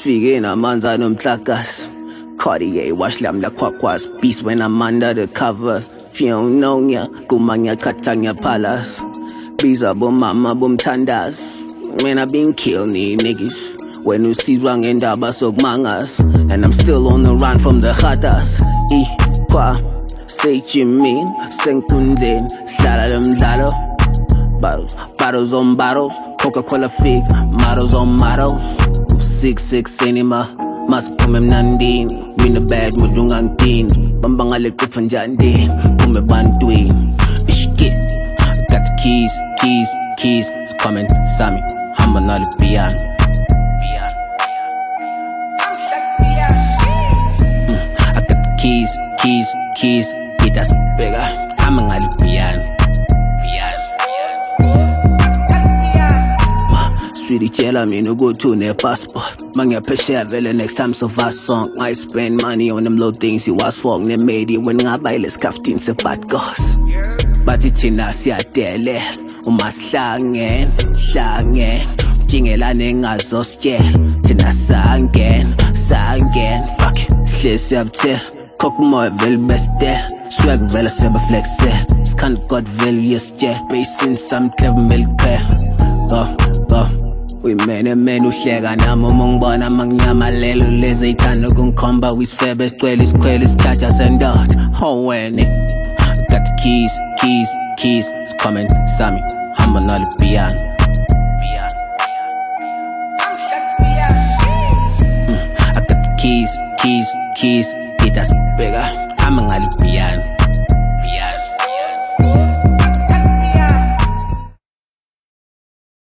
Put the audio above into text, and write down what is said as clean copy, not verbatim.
Sifike namanzi anomhlakas. Cartier wash lam la kwakwas. Beast when I'm under the covers. Fiona kumanya katanya palace. Biza bum mama bum tandas. Man I been killing these niggas. When you see wrong end up of mangas. And I'm still on the run from the khatas. Kwa say Jimin Senkundin Saladam Zalo. Bottles on bottles. Coca-Cola fig, models on models. 6'6" cinema, mas pumem nandin. Win the bad mudungang tin. Bambangalit ko fanjandin. Pumebantuin. Bishkit. Got the keys. It's coming, Sammy. I'm another piano. I got the keys. It that's bigger. I'm another piano. Sweetie chela me no go to ne passport. Manga pesha vele next time so fast song. I spend money on them low things you was for. Ne made it when I buy less kaftin se bad goss. But it's in us ya tele. Umaslangen. Jingelane ngazosje. Tina sangen. Fuck it. Slis up te. Kok moe vel beste. Swag vela seba flexe. Skan god vel yes je. Basin some clever milk. We men uhleka nami uma ngibona manginyamalelo lezi ithanda kungikhomba wisifebe sicwele sithatha sendoda wena. Got the keys. It's coming, Sammy. I'm another piano. I got the keys. It that's bigger. I'm another